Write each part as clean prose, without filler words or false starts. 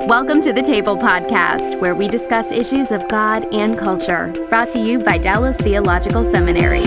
Welcome to the Table Podcast, where we discuss issues of God and culture, brought to you by Dallas Theological Seminary.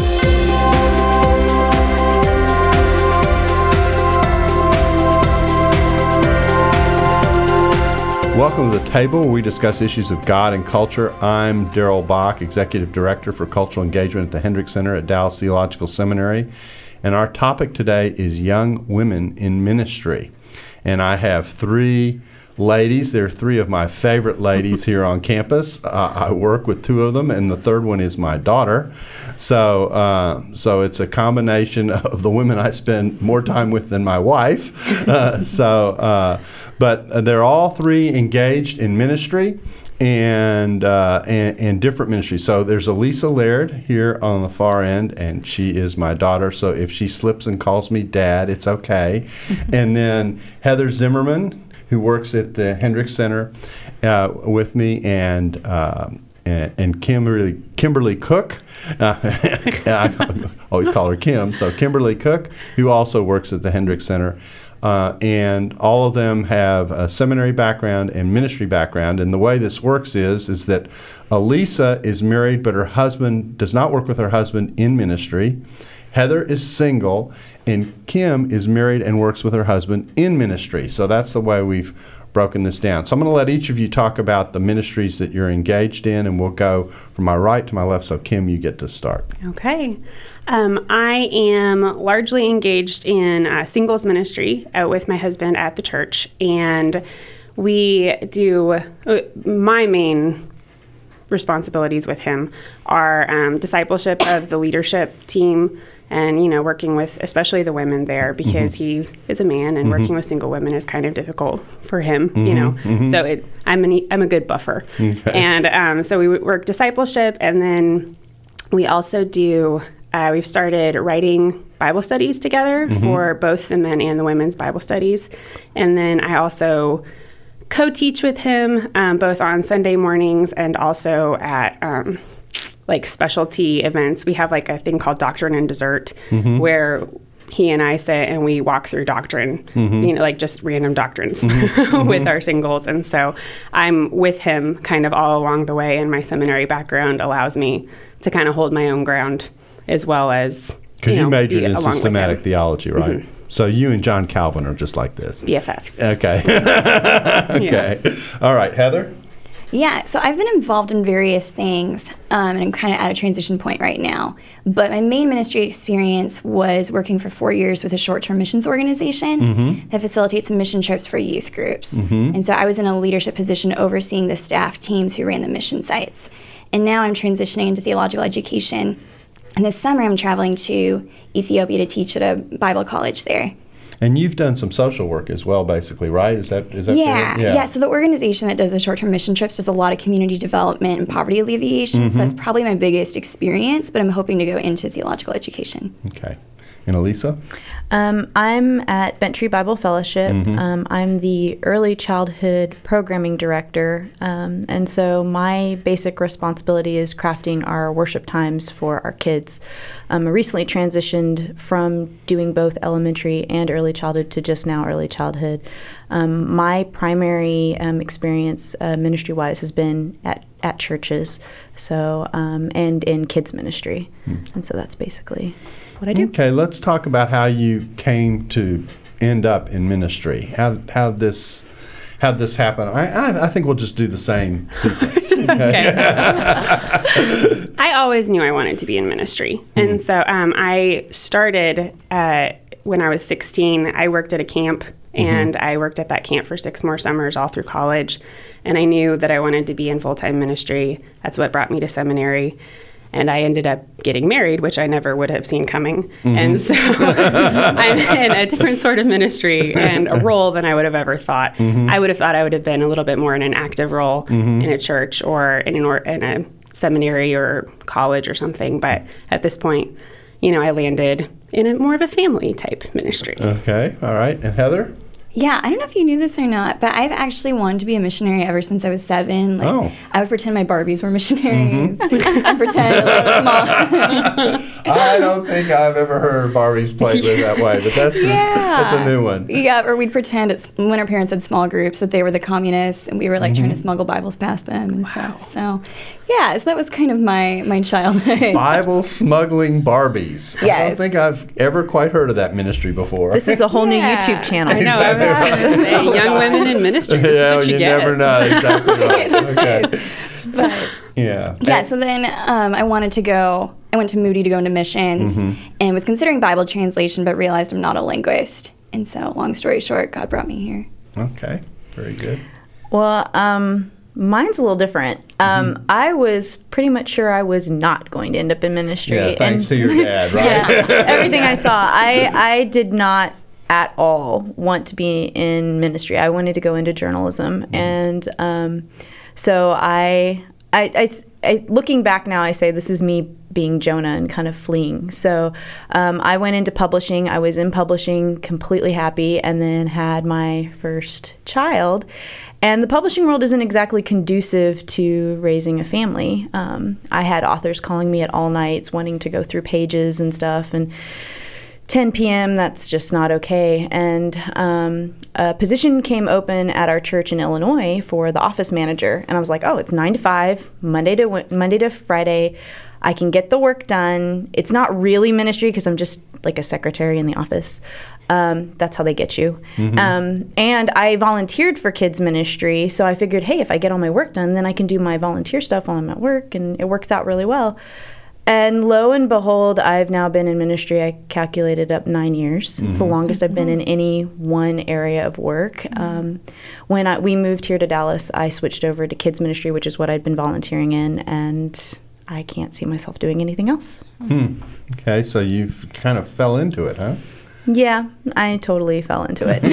Welcome to the Table, where we discuss issues of God and culture. I'm Darrell Bach, Executive Director for Cultural Engagement at the Hendricks Center at Dallas Theological Seminary. And our topic today is young women in ministry. And I have three ladies. They're three of my favorite ladies here on campus. I work with two of them, and the third one is my daughter. So it's a combination of the women I spend more time with than my wife. But they're all three engaged in ministry and different ministries. So there's Elisa Laird here on the far end, and she is my daughter. So if she slips and calls me Dad, it's okay. And then Heather Zimmerman, who works at the Hendricks Center with me, and Kimberly Cook. I always call her Kim. So Kimberly Cook, who also works at the Hendricks Center. And all of them have a seminary background and ministry background. And the way this works is that Elisa is married, but her husband does not work with her husband in ministry. Heather is single, and Kim is married and works with her husband in ministry. So that's the way we've broken this down. So I'm going to let each of you talk about the ministries that you're engaged in, and we'll go from my right to my left. So Kim, you get to start. Okay. I am largely engaged in singles ministry with my husband at the church, and we do my main responsibilities with him are discipleship of the leadership team, and working with especially the women there, because he is a man, and working with single women is kind of difficult for him. So I'm a good buffer. Okay. And so we work discipleship, and then we also do. We've started writing Bible studies together for both the men and the women's Bible studies. And then I also co-teach with him both on Sunday mornings and also at specialty events. We have a thing called Doctrine and Dessert, where he and I sit and we walk through doctrine, just random doctrines with our singles. And so I'm with him kind of all along the way, and my seminary background allows me to kind of hold my own ground, as well as, because you majored in systematic theology, right? So you and John Calvin are just like this. BFFs. Okay. Okay. Yeah. All right, Heather? Yeah, so I've been involved in various things, and I'm kind of at a transition point right now. But my main ministry experience was working for 4 years with a short-term missions organization that facilitates mission trips for youth groups. And so I was in a leadership position overseeing the staff teams who ran the mission sites. And now I'm transitioning into theological education. And this summer I'm traveling to Ethiopia to teach at a Bible college there. And you've done some social work as well, basically, right? Is that yeah. Fair? Yeah. So the organization that does the short-term mission trips does a lot of community development and poverty alleviation. So that's probably my biggest experience, but I'm hoping to go into theological education. Okay. And Elisa? I'm at Bent Tree Bible Fellowship. I'm the early childhood programming director, and so my basic responsibility is crafting our worship times for our kids. I recently transitioned from doing both elementary and early childhood to just now early childhood. My primary experience ministry-wise has been at churches, so and in kids ministry, and so that's basically what I do. Okay, let's talk about how you came to end up in ministry. How did this happen? I think we'll just do the same sequence. Okay. I always knew I wanted to be in ministry, and so I started when I was 16. I worked at a camp, and I worked at that camp for 6 more summers all through college, and I knew that I wanted to be in full-time ministry. That's what brought me to seminary. And I ended up getting married, which I never would have seen coming. And so I'm in a different sort of ministry and a role than I would have ever thought. I would have thought I would have been a little bit more in an active role in a church or in a seminary or college or something. But at this point, I landed in more of a family type ministry. Okay. All right. And Heather? Yeah, I don't know if you knew this or not, but I've actually wanted to be a missionary ever since I was 7. Like, I would pretend my Barbies were missionaries. I'd pretend small. I don't think I've ever heard Barbies played with that way, but that's a new one. Yeah, or we'd pretend when our parents had small groups that they were the communists and we were like trying to smuggle Bibles past them and stuff. So, yeah, so that was kind of my childhood. Bible smuggling Barbies. Yes. I don't think I've ever quite heard of that ministry before. This is a whole new YouTube channel. I know. Exactly Say, young women in ministry. This Yeah, is what you get. never know. Exactly right. Okay. But Yeah. so then I went to Moody to go into missions and was considering Bible translation, but realized I'm not a linguist. And so, long story short, God brought me here. Okay. Very good. Well, mine's a little different. I was pretty much sure I was not going to end up in ministry. Yeah, thanks to your dad, right? Yeah, everything I saw. I did not at all want to be in ministry. I wanted to go into journalism. And so I looking back now, I say this is me being Jonah and kind of fleeing. So I went into publishing. I was in publishing, completely happy, and then had my first child. And the publishing world isn't exactly conducive to raising a family. I had authors calling me at all nights, wanting to go through pages and stuff. And 10 p.m., that's just not okay. And a position came open at our church in Illinois for the office manager. And I was like, oh, it's 9 to 5, Monday to Friday. I can get the work done. It's not really ministry because I'm just like a secretary in the office. That's how they get you. And I volunteered for kids ministry. So I figured, hey, if I get all my work done, then I can do my volunteer stuff while I'm at work. And it works out really well. And lo and behold, I've now been in ministry, I calculated up 9 years. It's the longest I've been in any one area of work. When we moved here to Dallas, I switched over to kids ministry, which is what I'd been volunteering in, and I can't see myself doing anything else. Okay, so you've kind of fell into it, huh? Yeah, I totally fell into it.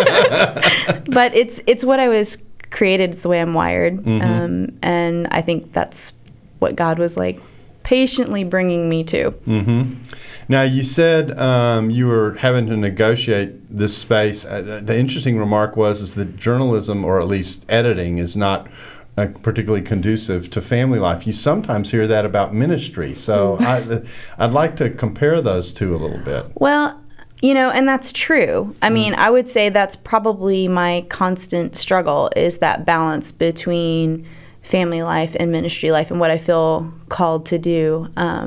But it's what I was created. It's the way I'm wired. And I think that's what God was like, patiently bringing me to. Now, you said you were having to negotiate this space. The interesting remark is that journalism, or at least editing, is not particularly conducive to family life. You sometimes hear that about ministry. So I'd like to compare those two a little bit. Well, and that's true. I mean, I would say that's probably my constant struggle, is that balance between family life and ministry life and what I feel called to do.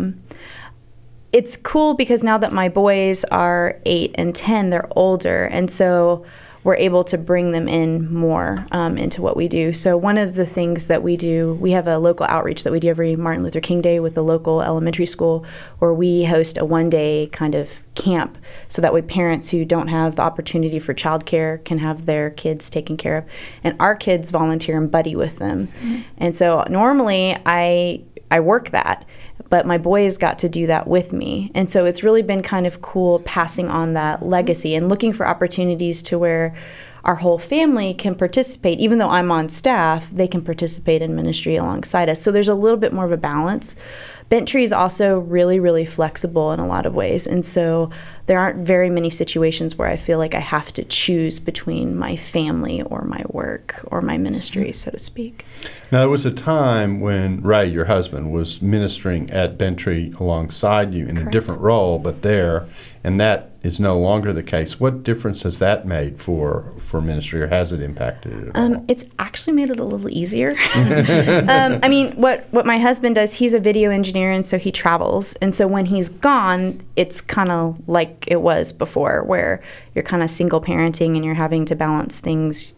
It's cool because now that my boys are 8 and 10, they're older, and so we're able to bring them in more into what we do. So one of the things that we do, we have a local outreach that we do every Martin Luther King Day with the local elementary school, where we host a one-day kind of camp, so that way parents who don't have the opportunity for childcare can have their kids taken care of. And our kids volunteer and buddy with them. And so normally I work that, but my boys got to do that with me. And so it's really been kind of cool passing on that legacy and looking for opportunities to where our whole family can participate. Even though I'm on staff, they can participate in ministry alongside us. So there's a little bit more of a balance. Bent Tree is also really, really flexible in a lot of ways. And so there aren't very many situations where I feel like I have to choose between my family or my work or my ministry, so to speak. Now, there was a time when Ray, your husband, was ministering at Bent Tree alongside you in a different role, but there, and that is no longer the case. What difference has that made for ministry, or has it impacted it at all? It's actually made it a little easier. I mean, what my husband does, he's a video engineer, and so he travels. And so when he's gone, it's kind of like it was before, where you're kind of single parenting and you're having to balance things.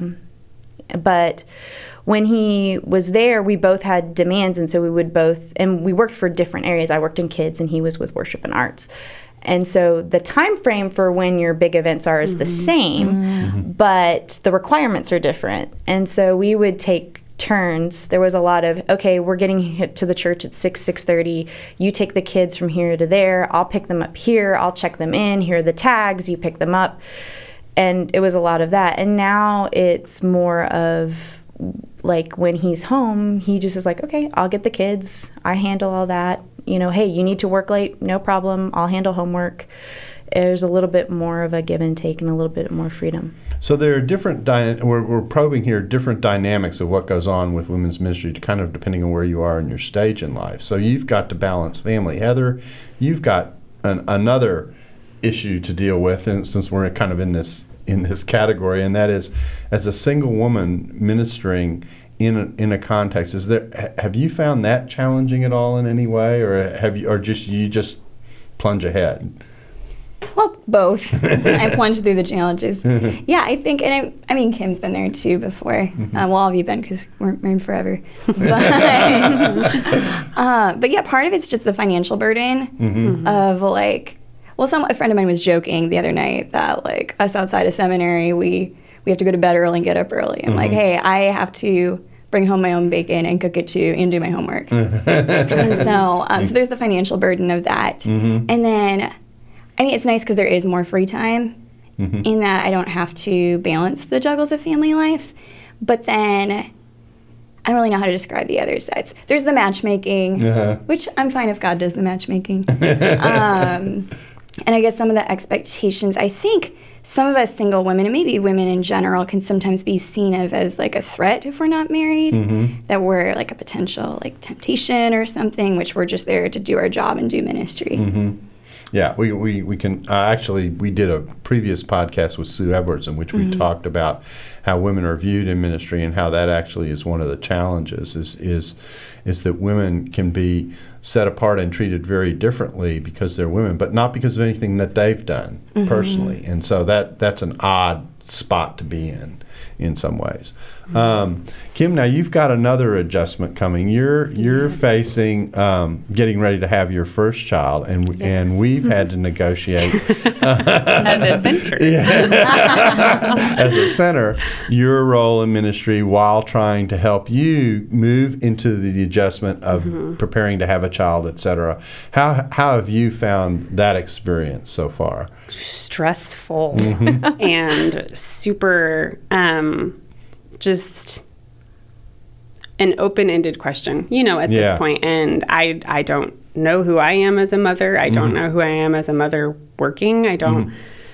But when he was there, we both had demands, and so we would both, and we worked for different areas. I worked in kids, and he was with worship and arts. And so the time frame for when your big events are is the same, but the requirements are different. And so we would take turns. There was a lot of, okay, we're getting to the church at 6:30. You take the kids from here to there. I'll pick them up here. I'll check them in. Here are the tags. You pick them up. And it was a lot of that. And now it's more of, like, when he's home, he just is like, okay, I'll get the kids. I handle all that. Hey, you need to work late? No problem. I'll handle homework. There's a little bit more of a give and take and a little bit more freedom. So there are different, we're probing here different dynamics of what goes on with women's ministry, kind of depending on where you are in your stage in life. So you've got to balance family. Heather, you've got another issue to deal with, and since we're kind of in this category, and that is, as a single woman ministering in a context, have you found that challenging at all in any way, or just plunge ahead? Well, both. I plunged through the challenges. Yeah, I think, and I mean, Kim's been there too before. Well, all of you been, because we're married forever. But yeah, part of it's just the financial burden of like, well, a friend of mine was joking the other night that like us outside of seminary, we have to go to bed early and get up early. And like, hey, I have to bring home my own bacon and cook it too and do my homework. And so there's the financial burden of that. And then, I mean, it's nice because there is more free time in that I don't have to balance the juggles of family life. But then I don't really know how to describe the other sides. There's the matchmaking, which I'm fine if God does the matchmaking. And I guess some of the expectations, I think some of us single women, and maybe women in general, can sometimes be seen as like a threat if we're not married, that we're like a potential like temptation or something, which we're just there to do our job and do ministry. Yeah, we can actually, we did a previous podcast with Sue Edwards in which we talked about how women are viewed in ministry, and how that actually is one of the challenges is that women can be set apart and treated very differently because they're women, but not because of anything that they've done personally. And so that's an odd spot to be in some ways. Kim, now you've got another adjustment coming. You're facing getting ready to have your first child, and we've had to negotiate as a center. As a center, your role in ministry while trying to help you move into the adjustment of preparing to have a child, etc. How have you found that experience so far? Stressful and super just an open-ended question, at this point. And I don't know who I am as a mother. I don't know who I am as a mother working. I don't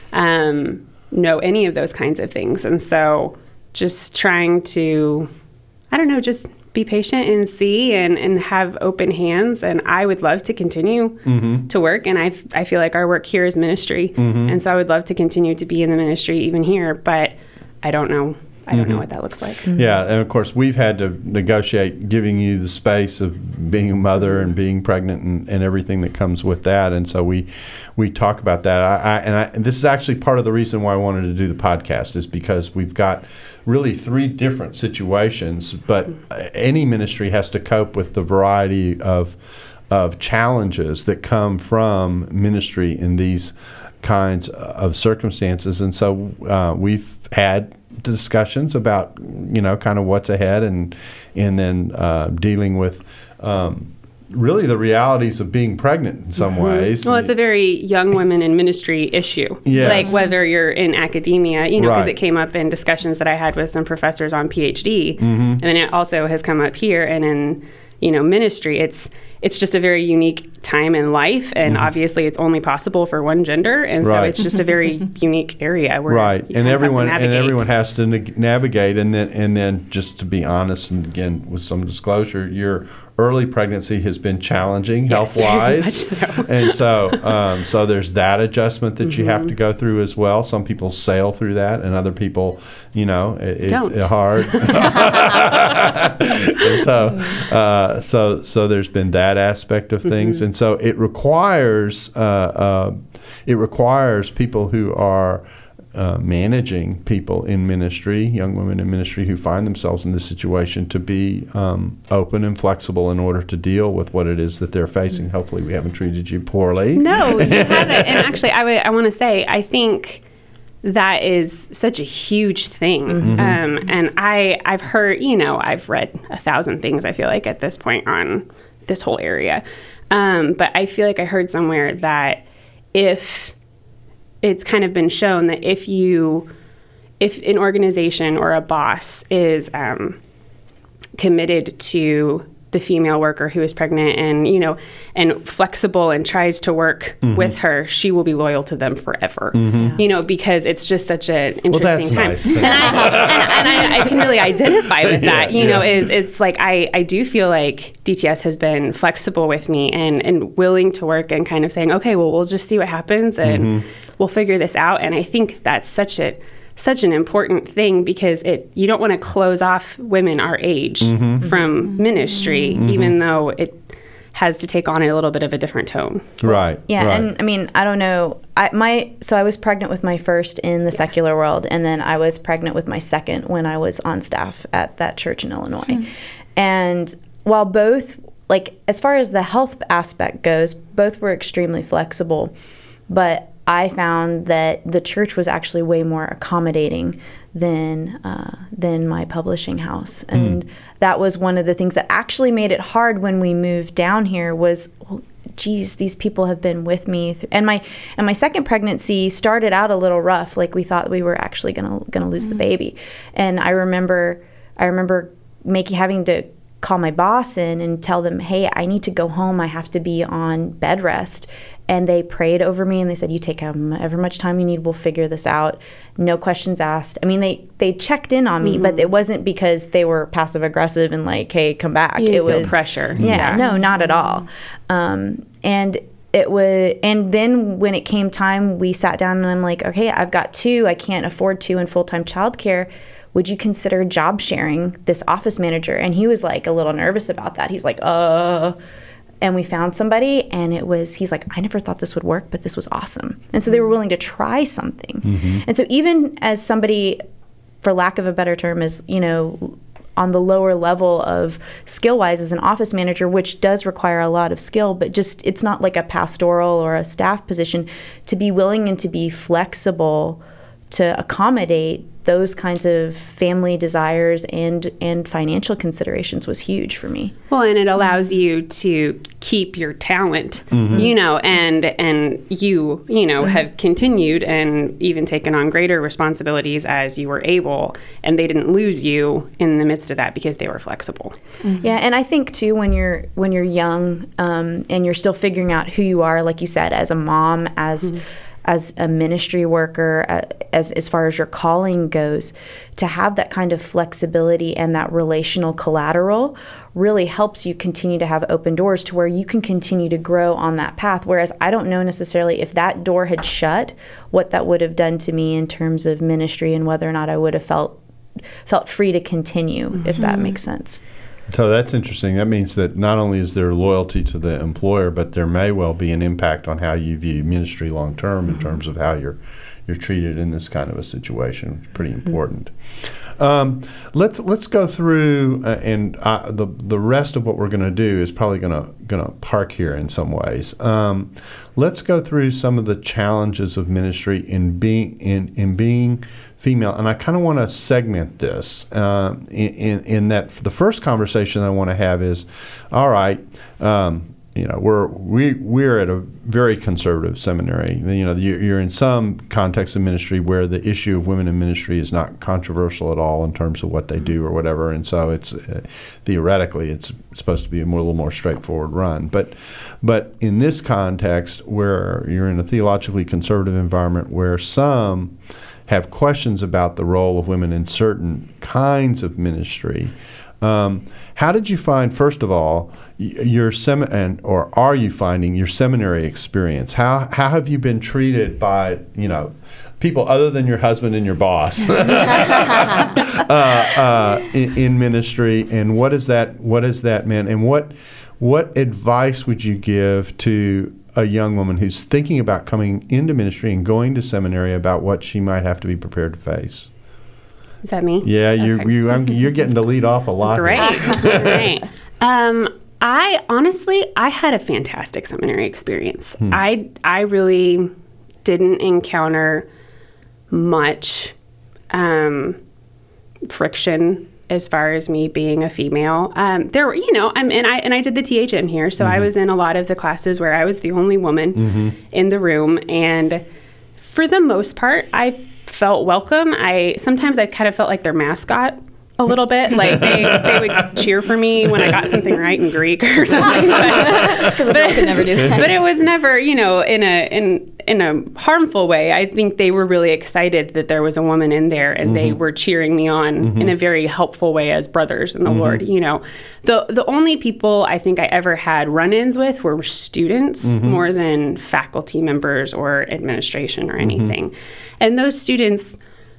know any of those kinds of things. And so just trying to, just be patient and see and have open hands. And I would love to continue to work. And I feel like our work here is ministry. And so I would love to continue to be in the ministry even here, but I don't know. I don't know what that looks like. Yeah, and of course we've had to negotiate giving you the space of being a mother and being pregnant and everything that comes with that. And so we talk about that. And this is actually part of the reason why I wanted to do the podcast, is because we've got really 3 different situations, but any ministry has to cope with the variety of challenges that come from ministry in these kinds of circumstances. And so we've had discussions about kind of what's ahead, and then dealing with really the realities of being pregnant in some ways. Well, it's a very young women in ministry issue. Yes. Like whether you're in academia, because it came up in discussions that I had with some professors on PhD, and then it also has come up here and in ministry. It's just a very unique time in life, and obviously it's only possible for one gender, and so it's just a very unique area where and everyone has to navigate, and then just to be honest, and again with some disclosure, your early pregnancy has been challenging health-wise, and so there's that adjustment that you have to go through as well. Some people sail through that, and other people, it's hard. And so there's been that aspect of things, and so it requires people who are managing people in ministry, young women in ministry who find themselves in this situation, to be open and flexible in order to deal with what it is that they're facing. Hopefully we haven't treated you poorly. No, you haven't. And actually, I want to say, I think that is such a huge thing. And I've heard, I've read 1,000 things, I feel like, at this point on this whole area. But I feel like I heard somewhere that if it's kind of been shown that if an organization or a boss is committed to the female worker who is pregnant and, and flexible and tries to work with her, she will be loyal to them forever, because it's just such an interesting time. Nice and I can really identify with that, it's like, I do feel like DTS has been flexible with me and willing to work and kind of saying, okay, well, we'll just see what happens and we'll figure this out. And I think that's such an important thing, because you don't want to close off women our age from ministry, even though it has to take on a little bit of a different tone. Right. Yeah, right. and I mean, I don't know. So I was pregnant with my first in the secular world, and then I was pregnant with my second when I was on staff at that church in Illinois. And while both, like, as far as the health aspect goes, both were extremely flexible, but I found that the church was actually way more accommodating than my publishing house, and that was one of the things that actually made it hard when we moved down here. Was, well, geez, these people have been with me, and my second pregnancy started out a little rough. Like, we thought we were actually gonna lose the baby, and I remember having to call my boss in and tell them, hey, I need to go home. I have to be on bed rest. And they prayed over me and they said, you take however much time you need, we'll figure this out. No questions asked. I mean, they checked in on me, but it wasn't because they were passive aggressive and like, hey, come back. It was pressure. Yeah, no, not at all. And then when it came time, we sat down and I'm like, okay, I've got 2. I can't afford 2 in full-time childcare. Would you consider job sharing this office manager? And he was like a little nervous about that. He's like, and we found somebody, and he's like, I never thought this would work, but this was awesome. And so they were willing to try something. And so even as somebody, for lack of a better term, is, on the lower level of skill-wise as an office manager, which does require a lot of skill, but just, it's not like a pastoral or a staff position, to be willing and to be flexible to accommodate those kinds of family desires and financial considerations was huge for me. Well, and it allows you to keep your talent, and you have continued and even taken on greater responsibilities as you were able, and they didn't lose you in the midst of that because they were flexible. Yeah, and I think too, when you're young and you're still figuring out who you are, like you said, as a mom, as a ministry worker, as far as your calling goes, to have that kind of flexibility and that relational collateral really helps you continue to have open doors to where you can continue to grow on that path. Whereas I don't know necessarily if that door had shut, what that would have done to me in terms of ministry and whether or not I would have felt free to continue, if that makes sense. So that's interesting. That means that not only is there loyalty to the employer, but there may well be an impact on how you view ministry long term in terms of how you're treated in this kind of a situation. It's pretty important. Let's go through, and the rest of what we're going to do is probably going to park here in some ways. Let's go through some of the challenges of ministry in being female, and I kind of want to segment this in that the first conversation I want to have is, all right, we're at a very conservative seminary. You're in some context of ministry where the issue of women in ministry is not controversial at all in terms of what they do or whatever, and so it's theoretically it's supposed to be a little more straightforward run. But in this context, where you're in a theologically conservative environment where some have questions about the role of women in certain kinds of ministry. How did you find, first of all, are you finding your seminary experience? How have you been treated by people other than your husband and your boss in ministry? And what has that meant? And what advice would you give to a young woman who's thinking about coming into ministry and going to seminary about what she might have to be prepared to face? Is that me? Yeah, you're getting to lead off a lot. Great. I had a fantastic seminary experience. I really didn't encounter much friction as far as me being a female. There were, I did the THM here, so I was in a lot of the classes where I was the only woman in the room, and for the most part, I felt welcome. Sometimes I kind of felt like their mascot a little bit. Like they would cheer for me when I got something right in Greek or something. Because a girl could never do that. But it was never, in a harmful way. I think they were really excited that there was a woman in there, and they were cheering me on in a very helpful way as brothers in the Lord. The only people I think I ever had run-ins with were students more than faculty members or administration or anything. And those students,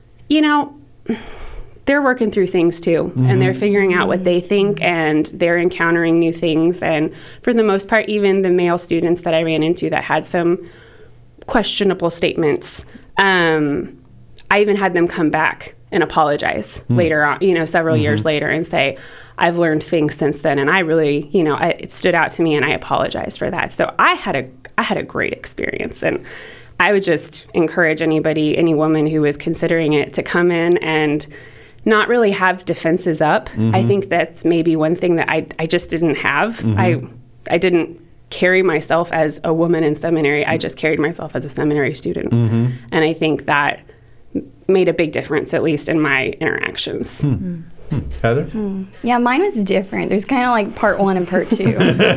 they're working through things too, and they're figuring out what they think, and they're encountering new things. And for the most part, even the male students that I ran into that had some questionable statements, I even had them come back and apologize later on, several years later, and say, I've learned things since then, and I really, it stood out to me, and I apologized for that. So I had a great experience, and I would just encourage any woman who is considering it to come in and not really have defenses up. I think that's maybe one thing that I just didn't have. I didn't carry myself as a woman in seminary. I just carried myself as a seminary student. And I think that made a big difference, at least in my interactions. Heather? Yeah, mine was different. There's kind of like part one and part two.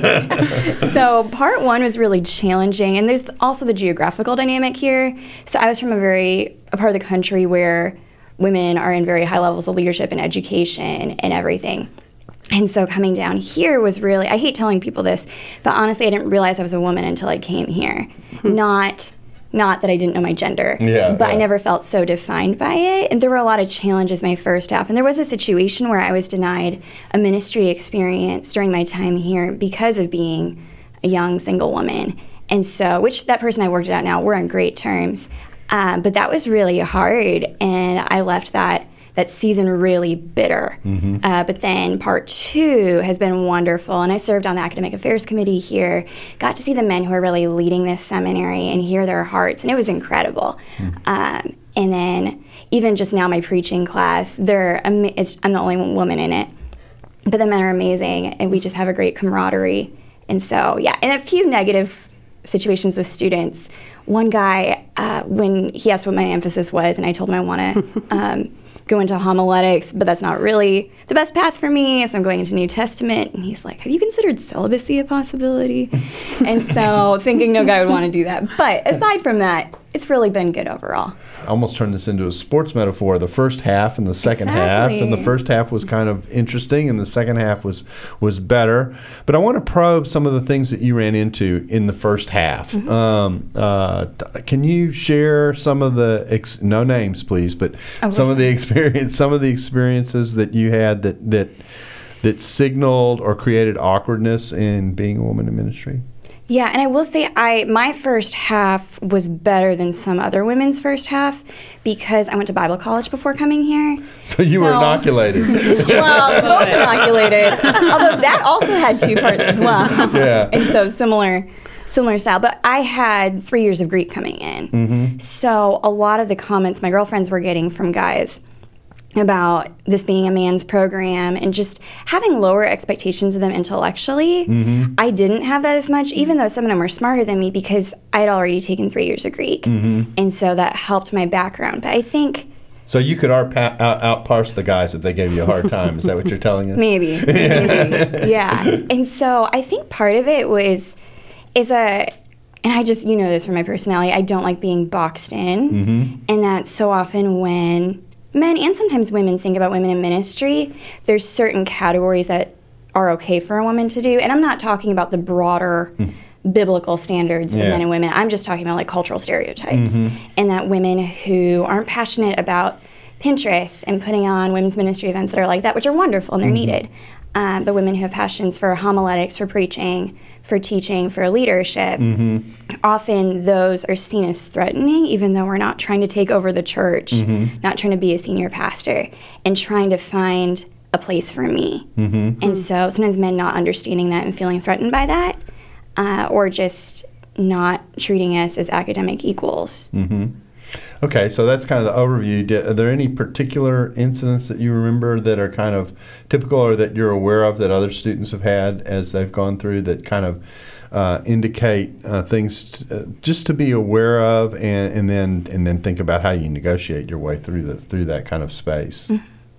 So part one was really challenging, and there's also the geographical dynamic here. So I was from a part of the country where women are in very high levels of leadership and education and everything. And so coming down here was really, I hate telling people this, but honestly, I didn't realize I was a woman until I came here. Not that I didn't know my gender, but I never felt so defined by it. And there were a lot of challenges my first half. And there was a situation where I was denied a ministry experience during my time here because of being a young single woman. And so, which that person I worked it out now, we're on great terms. But that was really hard, and I left that season really bitter. But then part two has been wonderful, and I served on the academic affairs committee here, got to see the men who are really leading this seminary and hear their hearts, and it was incredible. And then even just now my preaching class, I'm the only woman in it, but the men are amazing, and we just have a great camaraderie. And so, and a few negative situations with students. One guy, when he asked what my emphasis was, and I told him I want to go into homiletics, but that's not really the best path for me, so I'm going into New Testament. And he's like, have you considered celibacy a possibility? And so thinking no guy would want to do that. But aside from that, it's really been good overall. I almost turned this into a sports metaphor, the first half and the second half. And the first half was kind of interesting, and the second half was better. But I want to probe some of the things that you ran into in the first half. Can you share some of the, no names please, but some of the experiences that you had that signaled or created awkwardness in being a woman in ministry? Yeah, and I will say my first half was better than some other women's first half because I went to Bible college before coming here. So you were inoculated. Well, both inoculated, although that also had two parts as well. Yeah. And so similar style. But I had 3 years of Greek coming in. So a lot of the comments my girlfriends were getting from guys about this being a man's program and just having lower expectations of them intellectually. I didn't have that as much, even though some of them were smarter than me because I had already taken 3 years of Greek. And so that helped my background. But I think... So you could out-parse the guys if they gave you a hard time. Is that what you're telling us? Maybe. Yeah. And so I think part of it and I just, this from my personality, I don't like being boxed in. And that so often when men and sometimes women think about women in ministry, there's certain categories that are okay for a woman to do. And I'm not talking about the broader biblical standards of men and women. I'm just talking about like cultural stereotypes. And that women who aren't passionate about Pinterest and putting on women's ministry events that are like that, which are wonderful and they're needed, but women who have passions for homiletics, for preaching, for teaching, for leadership, often those are seen as threatening, even though we're not trying to take over the church, not trying to be a senior pastor, and trying to find a place for me. And so sometimes men not understanding that and feeling threatened by that, or just not treating us as academic equals. Okay, so that's kind of the overview. Are there any particular incidents that you remember that are kind of typical or that you're aware of that other students have had as they've gone through that kind of indicate things just to be aware of and then think about how you negotiate your way through that kind of space?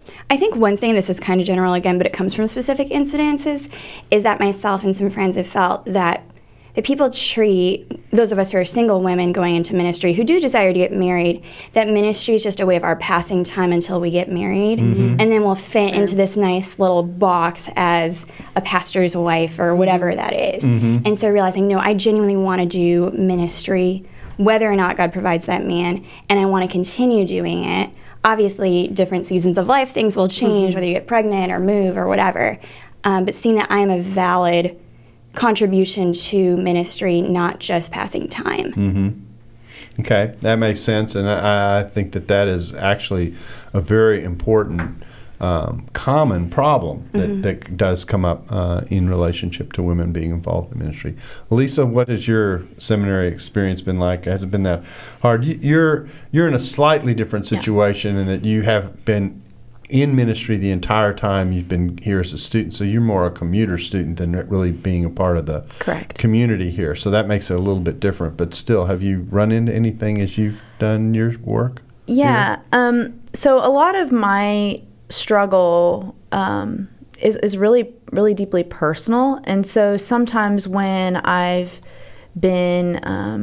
I think one thing, this is kind of general again, but it comes from specific incidences, is that myself and some friends have felt that people treat those of us who are single women going into ministry who do desire to get married, that ministry is just a way of our passing time until we get married, and then we'll fit into this nice little box as a pastor's wife or whatever that is. And so realizing, no, I genuinely want to do ministry, whether or not God provides that man, and I want to continue doing it. Obviously, different seasons of life, things will change, whether you get pregnant or move or whatever. But seeing that I am a valid contribution to ministry, not just passing time. Okay, that makes sense, and I think that is actually a very important common problem that does come up in relationship to women being involved in ministry. Lisa, what has your seminary experience been like? Has it been that hard? You're in a slightly different situation in that you have been in ministry the entire time you've been here as a student, so you're more a commuter student than really being a part of the community here. So that makes it a little bit different. But still, have you run into anything as you've done your work? Yeah. So a lot of my struggle is really, really deeply personal. And so sometimes when I've been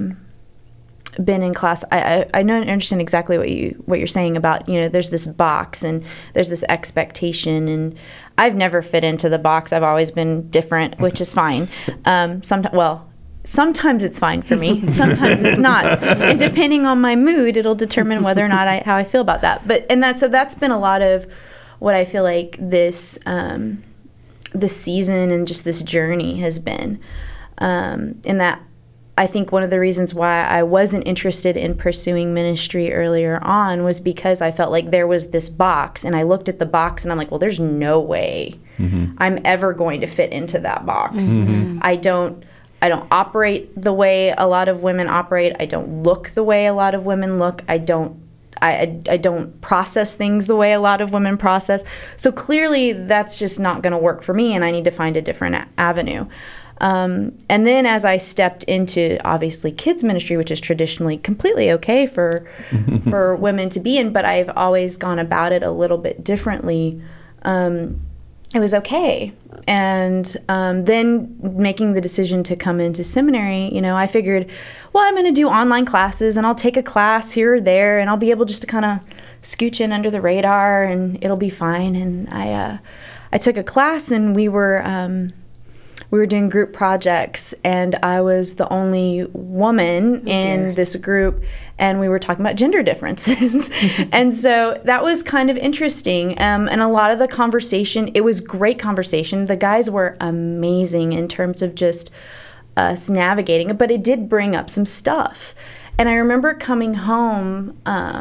in class, I understand exactly what you're saying about, there's this box and there's this expectation, and I've never fit into the box. I've always been different, which is fine. Sometimes it's fine for me. Sometimes it's not. And depending on my mood, it'll determine whether or not how I feel about that. So that's been a lot of what I feel like this season and just this journey has been. In that I think one of the reasons why I wasn't interested in pursuing ministry earlier on was because I felt like there was this box, and I looked at the box and I'm like, well, there's no way I'm ever going to fit into that box. I don't operate the way a lot of women operate. I don't look the way a lot of women look. I don't process things the way a lot of women process. So clearly that's just not going to work for me, and I need to find a different avenue. And then as I stepped into, obviously, kids ministry, which is traditionally completely okay for women to be in, but I've always gone about it a little bit differently, it was okay. And then making the decision to come into seminary, I figured, well, I'm going to do online classes, and I'll take a class here or there, and I'll be able just to kind of scooch in under the radar, and it'll be fine. And I took a class, and we were doing group projects, and I was the only woman in this group, and we were talking about gender differences. And so that was kind of interesting. And a lot of the conversation, it was great conversation. The guys were amazing in terms of just us navigating it, but it did bring up some stuff. And I remember coming home,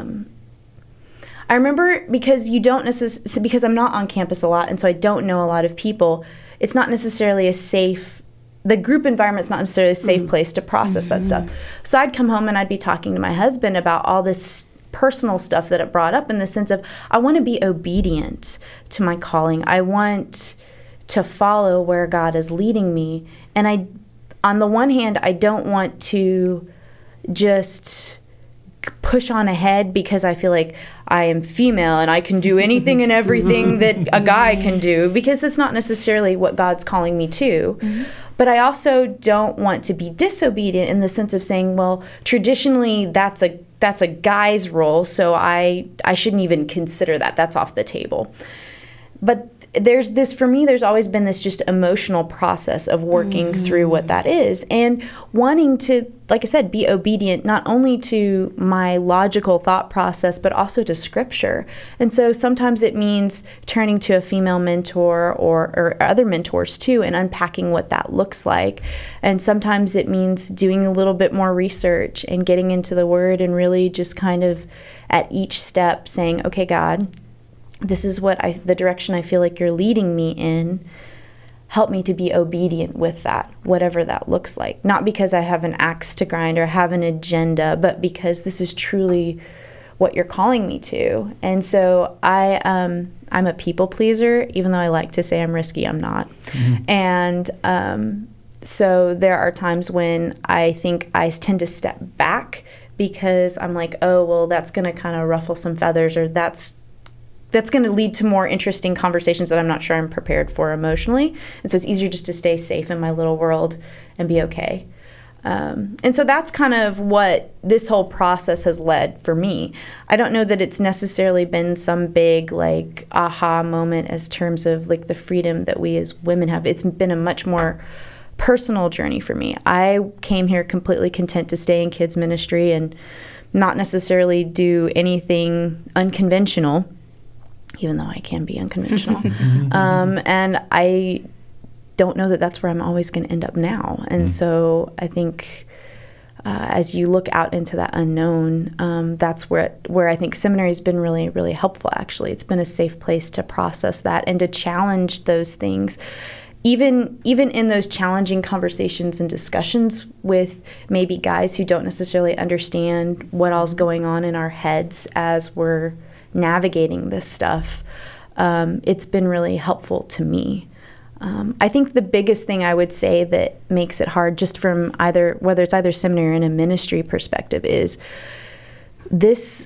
because because I'm not on campus a lot, and so I don't know a lot of people, it's not necessarily the group environment's not necessarily a safe place to process that stuff. So I'd come home and I'd be talking to my husband about all this personal stuff that it brought up, in the sense of, I want to be obedient to my calling. I want to follow where God is leading me. And on the one hand, I don't want to just push on ahead because I feel like I am female and I can do anything and everything that a guy can do, because that's not necessarily what God's calling me to. But I also don't want to be disobedient in the sense of saying, well, traditionally that's a guy's role, so I shouldn't even consider that. That's off the table. But for me, there's always been this just emotional process of working through what that is, and wanting to, like I said, be obedient not only to my logical thought process, but also to Scripture. And so sometimes it means turning to a female mentor or other mentors too, and unpacking what that looks like. And sometimes it means doing a little bit more research and getting into the Word, and really just kind of at each step saying, okay, God, this is the direction I feel like you're leading me in. Help me to be obedient with that, whatever that looks like. Not because I have an axe to grind or have an agenda, but because this is truly what you're calling me to. And so I'm a people pleaser, even though I like to say I'm risky, I'm not. And so there are times when I think I tend to step back because I'm like, oh, well, that's going to kind of ruffle some feathers, or that's that's going to lead to more interesting conversations that I'm not sure I'm prepared for emotionally. And so it's easier just to stay safe in my little world and be okay. And so that's kind of what this whole process has led for me. I don't know that it's necessarily been some big like aha moment as terms of like the freedom that we as women have. It's been a much more personal journey for me. I came here completely content to stay in kids ministry and not necessarily do anything unconventional, even though I can be unconventional. And I don't know that that's where I'm always going to end up now. And so I think as you look out into that unknown, that's where I think seminary has been really, really helpful, actually. It's been a safe place to process that and to challenge those things. Even in those challenging conversations and discussions with maybe guys who don't necessarily understand what all's going on in our heads as we're navigating this stuff, it's been really helpful to me. I think the biggest thing I would say that makes it hard, just from whether it's either seminary or in a ministry perspective, is this,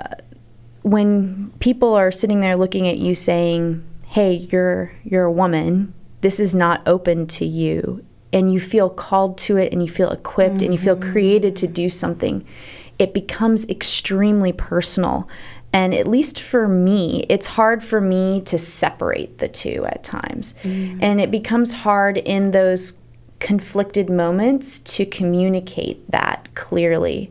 when people are sitting there looking at you saying, hey, you're a woman, this is not open to you, and you feel called to it and you feel equipped and you feel created to do something, it becomes extremely personal. And at least for me, it's hard for me to separate the two at times. And it becomes hard in those conflicted moments to communicate that clearly,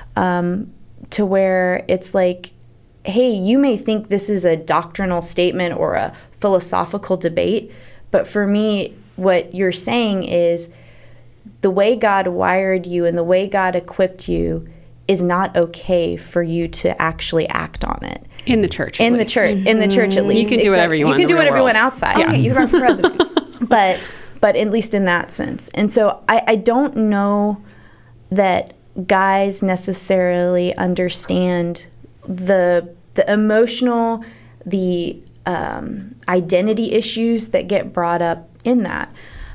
to where it's like, hey, you may think this is a doctrinal statement or a philosophical debate, but for me, what you're saying is the way God wired you and the way God equipped you is not okay for you to actually act on it. In the church, in the church at least. You can do whatever you want. You can do in the whatever real you want world. outside. Okay, you can run for president. But at least in that sense. And so I don't know that guys necessarily understand the emotional, the identity issues that get brought up in that.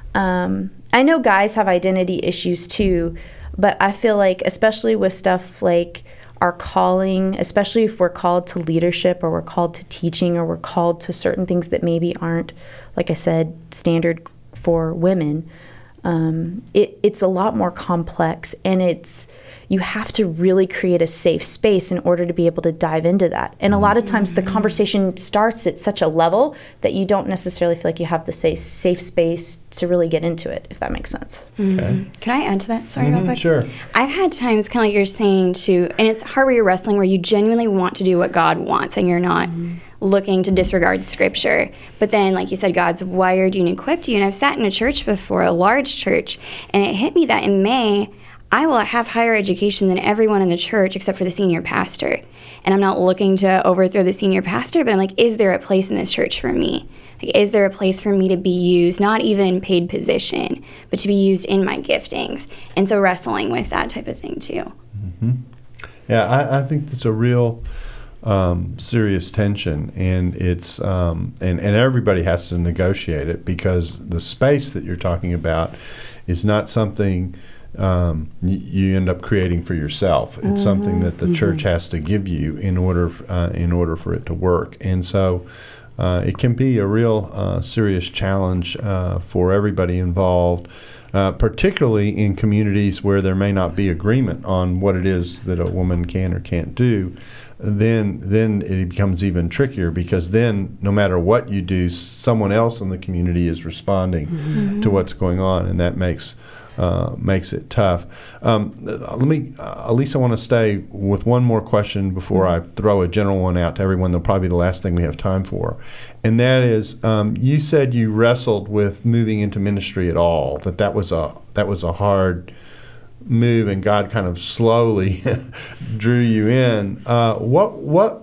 I know guys have identity issues too, but I feel like, especially with stuff like our calling, especially if we're called to leadership or we're called to teaching or we're called to certain things that maybe aren't, like I said, standard for women, it's a lot more complex, and you have to really create a safe space in order to be able to dive into that. And a lot of times the conversation starts at such a level that you don't necessarily feel like you have the safe space to really get into it, if that makes sense. Okay. Can I add to that? Sorry, real quick. Sure. I've had times, kind of like you're saying, and it's hard where you're wrestling, where you genuinely want to do what God wants and you're not looking to disregard Scripture. But then, like you said, God's wired you and equipped you. And I've sat in a church before, a large church, and it hit me that in May, I will have higher education than everyone in the church except for the senior pastor. And I'm not looking to overthrow the senior pastor, but I'm like, is there a place in this church for me? Like, is there a place for me to be used, not even paid position, but to be used in my giftings? And so wrestling with that type of thing too. Yeah, I think that's a real serious tension, and it's and everybody has to negotiate it, because the space that you're talking about is not something you end up creating for yourself. It's something that the church has to give you in order for it to work. And so it can be a real serious challenge for everybody involved, particularly in communities where there may not be agreement on what it is that a woman can or can't do. Then it becomes even trickier, because then no matter what you do, someone else in the community is responding to what's going on, and that makes it tough. Elise, I want to stay with one more question before I throw a general one out to everyone. That'll probably be the last thing we have time for. And that is, you said you wrestled with moving into ministry at all, that was a hard move, and God kind of slowly drew you in. What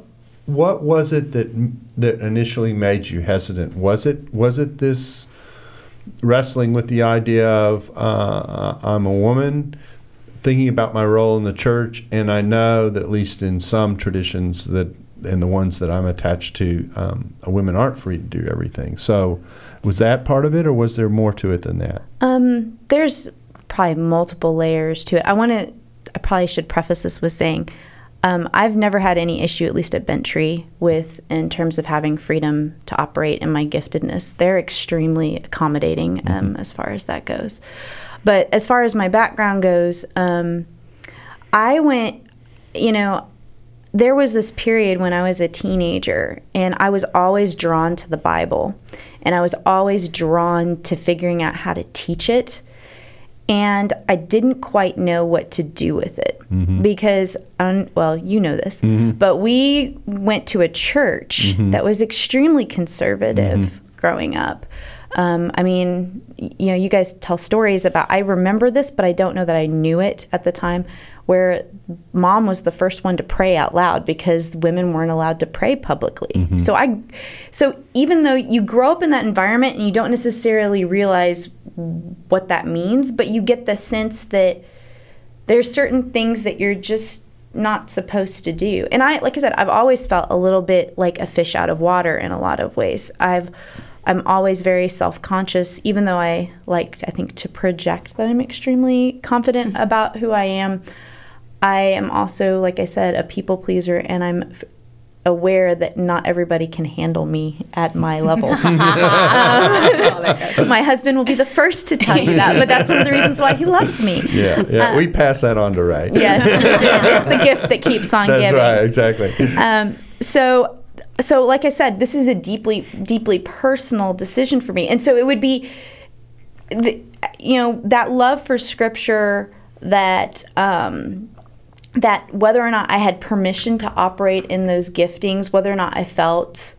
was it that initially made you hesitant? Was it this wrestling with the idea of I'm a woman, thinking about my role in the church, and I know that at least in some traditions that, and the ones that I'm attached to, women aren't free to do everything. So was that part of it, or was there more to it than that? There's probably multiple layers to it. I probably should preface this with saying I've never had any issue, at least at Bentry, in terms of having freedom to operate in my giftedness. They're extremely accommodating as far as that goes. But as far as my background goes, I went, there was this period when I was a teenager, and I was always drawn to the Bible, and I was always drawn to figuring out how to teach it. And I didn't quite know what to do with it because, you know this, but we went to a church that was extremely conservative growing up. I mean, you guys tell stories about, I remember this, but I don't know that I knew it at the time, where mom was the first one to pray out loud because women weren't allowed to pray publicly. So even though you grow up in that environment and you don't necessarily realize what that means, but you get the sense that there's certain things that you're just not supposed to do. And like I said, I've always felt a little bit like a fish out of water in a lot of ways. I'm always very self-conscious, even though I think, to project that I'm extremely confident about who I am. I am also, like I said, a people pleaser, and I'm aware that not everybody can handle me at my level. My husband will be the first to tell you that, but that's one of the reasons why he loves me. Yeah. We pass that on to Ray. Yes, it's the gift that keeps on giving. That's right, exactly. So like I said, this is a deeply, deeply personal decision for me. And so it would be, that love for Scripture, that whether or not I had permission to operate in those giftings, whether or not I felt,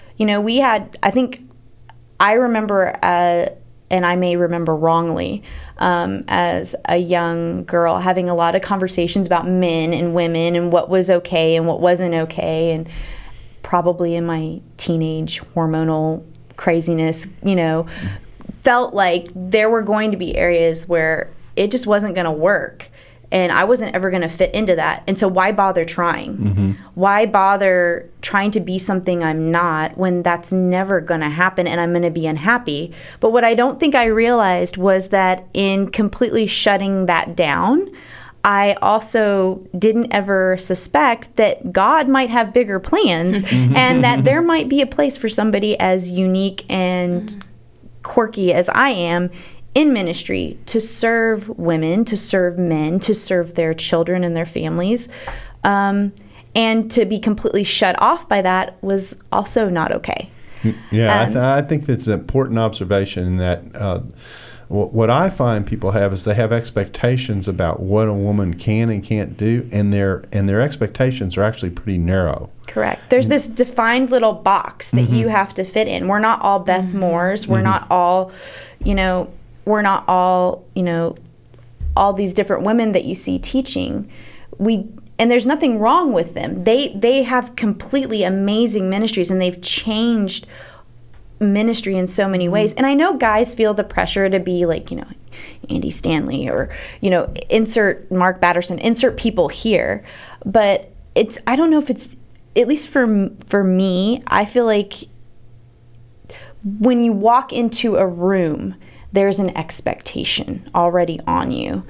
I remember, and I may remember wrongly, as a young girl having a lot of conversations about men and women and what was okay and what wasn't okay, and probably in my teenage hormonal craziness, felt like there were going to be areas where it just wasn't going to work. And I wasn't ever going to fit into that. And so why bother trying? Why bother trying to be something I'm not when that's never going to happen and I'm going to be unhappy? But what I don't think I realized was that in completely shutting that down, I also didn't ever suspect that God might have bigger plans and that there might be a place for somebody as unique and quirky as I am in ministry to serve women, to serve men, to serve their children and their families. And to be completely shut off by that was also not okay. Yeah, I think that's an important observation that what I find people have is they have expectations about what a woman can and can't do, and their expectations are actually pretty narrow. Correct. There's this defined little box that you have to fit in. We're not all Beth Moores. We're not all, we're not all, all these different women that you see teaching. And there's nothing wrong with them. They have completely amazing ministries, and they've changed ministry in so many ways. And I know guys feel the pressure to be like, Andy Stanley or, insert Mark Batterson, insert people here. But I don't know if it's, at least for me, I feel like when you walk into a room, there's an expectation already on you.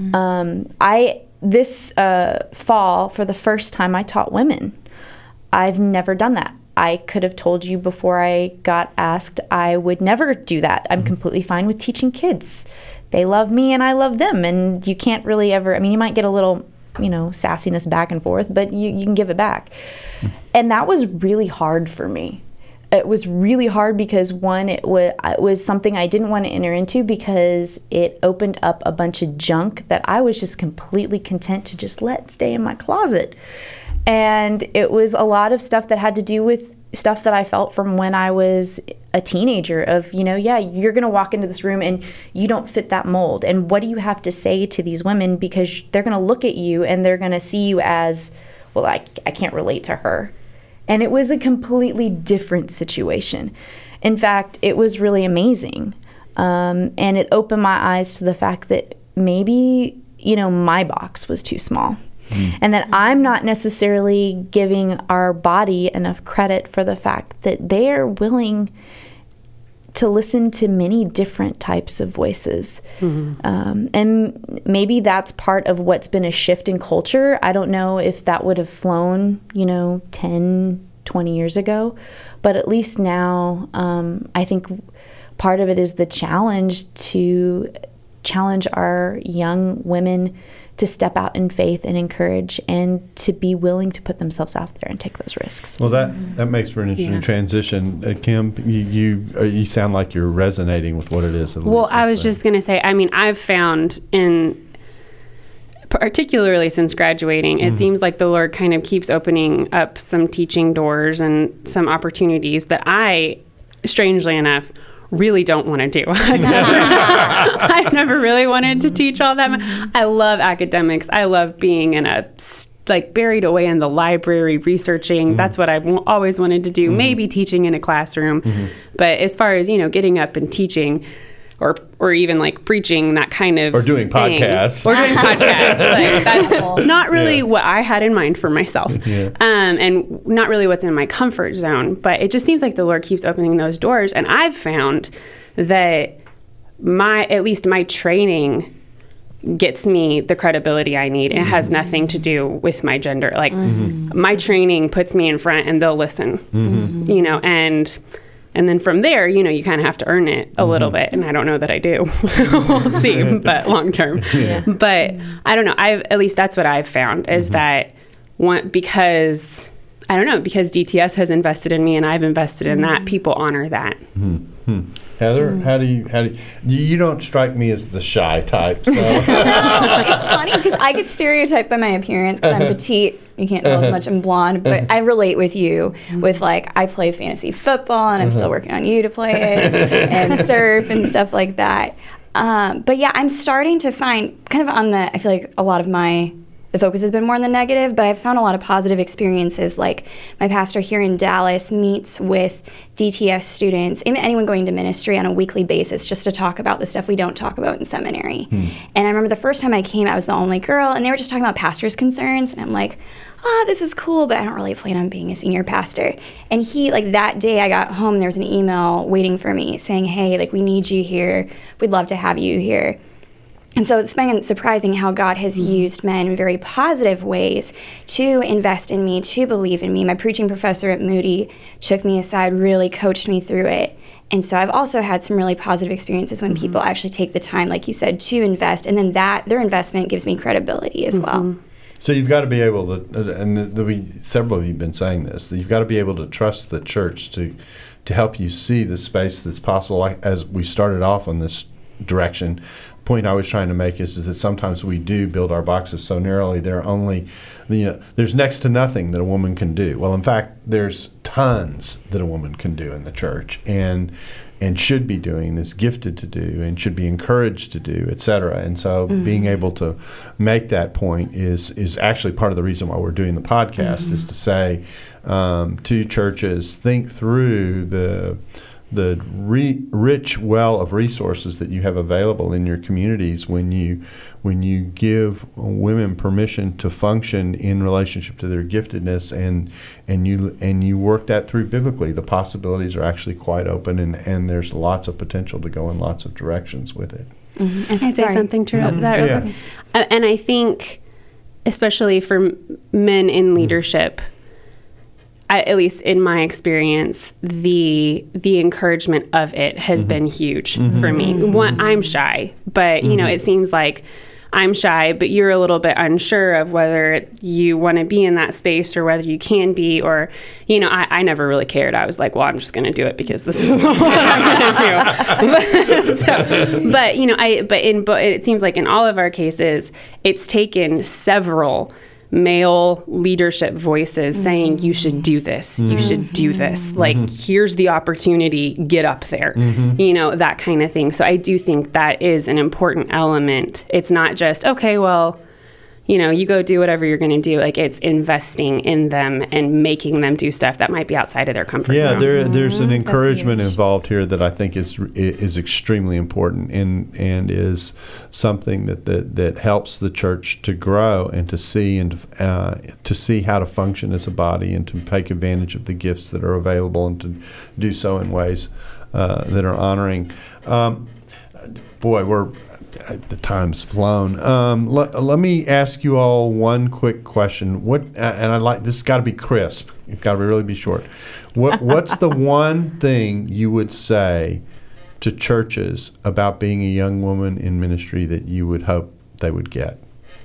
This fall, for the first time, I taught women. I've never done that. I could have told you before I got asked I would never do that. I'm completely fine with teaching kids. They love me and I love them, and you can't really ever, you might get a little, sassiness back and forth, but you can give it back. And that was really hard for me. It was really hard because, one, it was something I didn't want to enter into because it opened up a bunch of junk that I was just completely content to just let stay in my closet. And it was a lot of stuff that had to do with stuff that I felt from when I was a teenager of, you're going to walk into this room and you don't fit that mold. And what do you have to say to these women? Because they're going to look at you and they're going to see you as, well, I can't relate to her. And it was a completely different situation. In fact, it was really amazing. And it opened my eyes to the fact that maybe, my box was too small. And that I'm not necessarily giving our body enough credit for the fact that they are willing to listen to many different types of voices. And maybe that's part of what's been a shift in culture. I don't know if that would have flown, 10, 20 years ago, but at least now, I think part of it is the challenge to challenge our young women to step out in faith and encourage and to be willing to put themselves out there and take those risks. Well, that makes for an interesting transition. Kim, you sound like you're resonating with what it is. Well, I was just going to say, I've found particularly since graduating, it seems like the Lord kind of keeps opening up some teaching doors and some opportunities that I, strangely enough, really don't want to do. I've never really wanted to teach all that much. I love academics. I love being in buried away in the library researching. That's what I've always wanted to do. Maybe teaching in a classroom. But as far as, getting up and teaching or even like preaching, that kind of Or doing podcasts. That's not really what I had in mind for myself. And not really what's in my comfort zone. But it just seems like the Lord keeps opening those doors. And I've found that at least my training gets me the credibility I need. It has nothing to do with my gender. Like my training puts me in front and they'll listen, and then from there, you kind of have to earn it a little bit. And I don't know that I do. We'll see, but long term. But I don't know. At least that's what I've found is that because DTS has invested in me and I've invested in that, people honor that. Heather, how do you don't strike me as the shy type. So. It's funny because I get stereotyped by my appearance because I'm petite. You can't tell as much I'm blonde, but I relate with you with I play fantasy football and I'm still working on you to play it and surf and stuff like that. But yeah, I'm starting to find kind of I feel like a lot of the focus has been more on the negative, but I've found a lot of positive experiences. Like my pastor here in Dallas meets with DTS students, even anyone going to ministry on a weekly basis, just to talk about the stuff we don't talk about in seminary. And I remember the first time I came, I was the only girl, and they were just talking about pastors' concerns, and I'm like, this is cool, but I don't really plan on being a senior pastor. And that day I got home, there was an email waiting for me saying, hey, we need you here. We'd love to have you here. And so it's been surprising how God has used men in very positive ways to invest in me, to believe in me. My preaching professor at Moody took me aside, really coached me through it. And so I've also had some really positive experiences when people actually take the time, like you said, to invest. And then their investment gives me credibility as well. So you've got to be able to, and several of you have been saying this, that you've got to be able to trust the church to help you see the space that's possible. As we started off on this direction, point I was trying to make is that sometimes we do build our boxes so narrowly. There's next to nothing that a woman can do. Well, in fact, there's tons that a woman can do in the church and should be doing, is gifted to do, and should be encouraged to do, et cetera. And so being able to make that point is actually part of the reason why we're doing the podcast, is to say to churches, think through the rich well of resources that you have available in your communities when you give women permission to function in relationship to their giftedness and you work that through biblically. The possibilities are actually quite open and there's lots of potential to go in lots of directions with it. Can I say something to that real quick? And I think, especially for men in leadership, at least in my experience, the encouragement of it has been huge for me. I'm shy, but it seems like I'm shy, but you're a little bit unsure of whether you want to be in that space or whether you can be, or, I never really cared. I was like, well, I'm just going to do it because this is what I'm going to do. But it seems like in all of our cases, it's taken several male leadership voices saying, you should do this, you should do this, here's the opportunity, get up there, that kind of thing. So I do think that is an important element. It's not just, okay, well, you go do whatever you're going to do. Like, it's investing in them and making them do stuff that might be outside of their comfort zone. There's an encouragement huge. involved here that I think is extremely important and is something that helps the church to grow and to see how to function as a body and to take advantage of the gifts that are available and to do so in ways that are honoring. The time's flown. Let me ask you all one quick question. This has got to be crisp. It's got to really be short. What's the one thing you would say to churches about being a young woman in ministry that you would hope they would get?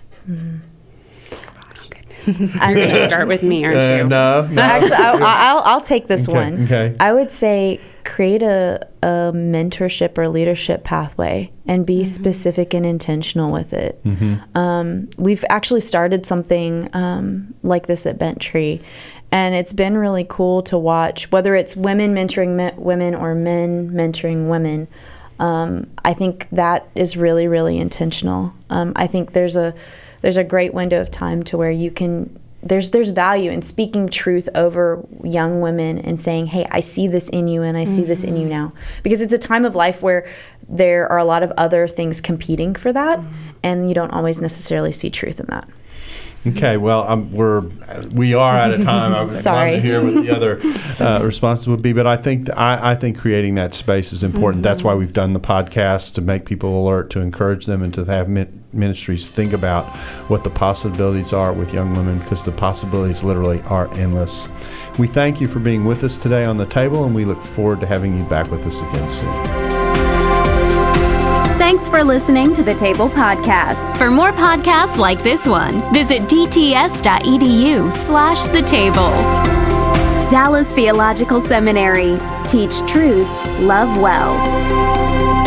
You're going to start with me, aren't you? No. Actually, I'll take this one. Okay. I would say create a mentorship or leadership pathway and be specific and intentional with it. We've actually started something like this at Bent Tree, and it's been really cool to watch, whether it's women mentoring women or men mentoring women. I think that is really, really intentional. I think there's a great window of time to where you can, there's value in speaking truth over young women and saying, hey, I see this in you and I see this in you now. Because it's a time of life where there are a lot of other things competing for that, and you don't always necessarily see truth in that. Okay, well, we are out of time. I would love to hear what the other responses would be, but I think creating that space is important. That's why we've done the podcast, to make people alert, to encourage them, and to have ministries think about what the possibilities are with young women, because the possibilities literally are endless. We thank you for being with us today on The Table, and we look forward to having you back with us again soon. Thanks for listening to The Table Podcast. For more podcasts like this one, visit dts.edu/The Table. Dallas Theological Seminary. Teach truth, love well.